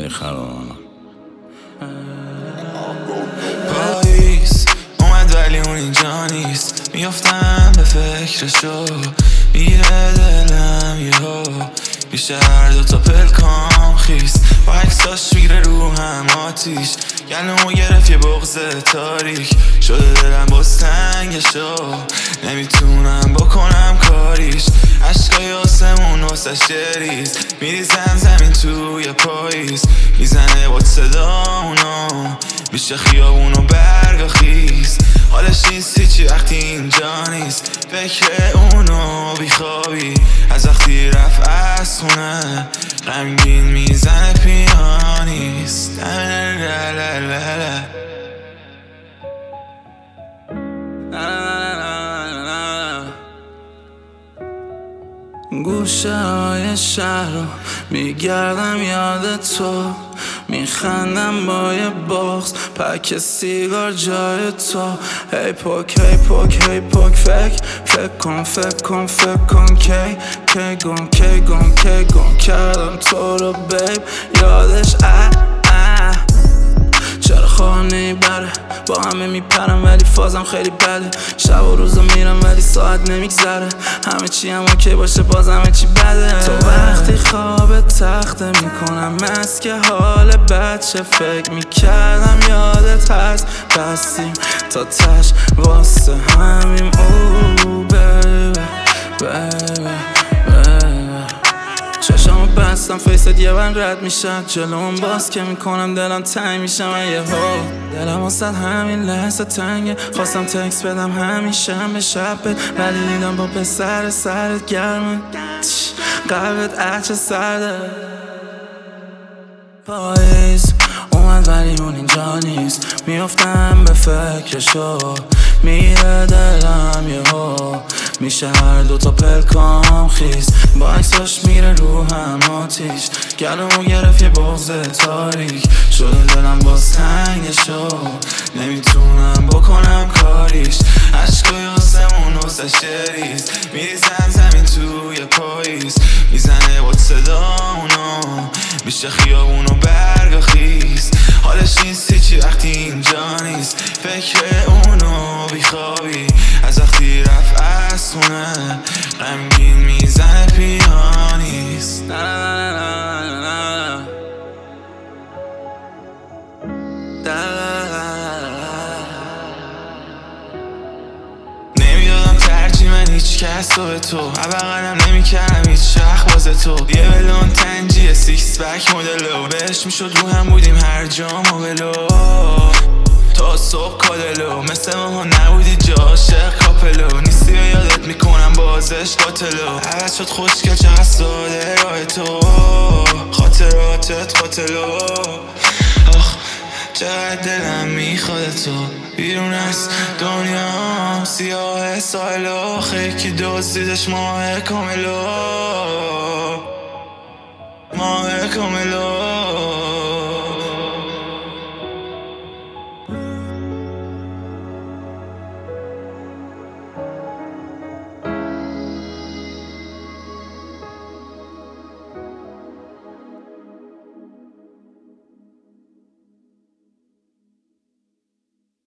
خرابانم. پاییز اومد ولی اون اینجا نیست، میافتم به فکرشو، میره دلم یهو، میشه هر دوتا پلکام خیس، با عکساش میگره رو هم آتیش، گلومو گرفت یه بغض تاریک، شده دلم باز تنگشو، نمیتونم بکنم کاریش، عشقای آسمون واسش ریز، میریزن زمین توی پاییز، میزنه با صدا اونو، میشه خیابونو برگا خیز، حالش نیستی چی وقتی اینجا نیست، فکر اونو بیخوابی، از وقتی رفت از خونه، غمگین میزنه پیانیست. گوشه های شهر رو میگردم یاد تو، میخندم با یه بغض پک سیگار جای تو، هی پوک هی پوک هی پوک، فکر کن کی گم کردم تو رو بیب، یادش چرا خواه نمیبره، با همه میپرم ولی فازم خیلی بده، شب و روزا میرم ولی ساعت نمیگذره، همه چی هم اوکی باشه باز همه چی بده، تو وقتی خواب تخته میکنم از که حال بچه فکر میکردم یادت هست، بستیم تا تش واسه همیم او بیبی چشامو بستم فیست یه بند رد میشن جلوم باز که میکنم دلم تنگ میشم یه هو، دلم واسه همین لحظه تنگه، خواستم تکس بدم همیشه به شب ولی دیدم با پسر سرت گرمه، قلبت عچه سرده. پاییز اومد ولی اون اینجا نیست، میافتم به فکرشو، میره دلم یهو، میشه هر دوتا پلکام خیز، با عکساش میره رو هم آتیش، گلومو گرفت یه بغض تاریک، شده دلم باز تنگشو، نمیتونم بکنم کاریش، عشقای آسمون واسش ریز، میریزن زمین توی پاییز، میزنه با صدا اونو، میشه خیابونو برگا خیز، حالش نیستی چی وقتی اینجا نیست، فکر اونو بیخوابی، از وقتی رفت از خونه، غمگین میزنه پیانیست. نمیدادم ترجیح من هیچ کس رو به تو، بغلم نمیکردم هیچ شخ بازه تو، یه بلون تنجیه سیکس بک مدلو، بهش میشد رو هم بودیم هر جا موبلو، تا صبح کادلو، مثل ماها نبودی جا عاشق کاپلو، نیستی و یادت میکنم بازش قاتلو، عوض شد خوشگل چقدر ساده راه تو، خاطراتت قاتلو، آخ چقدر دلم میخواد تو، بیرون از دنیا سیاه سایلو، خیلی که دزدیدش ماه کاملو، ماه کاملو.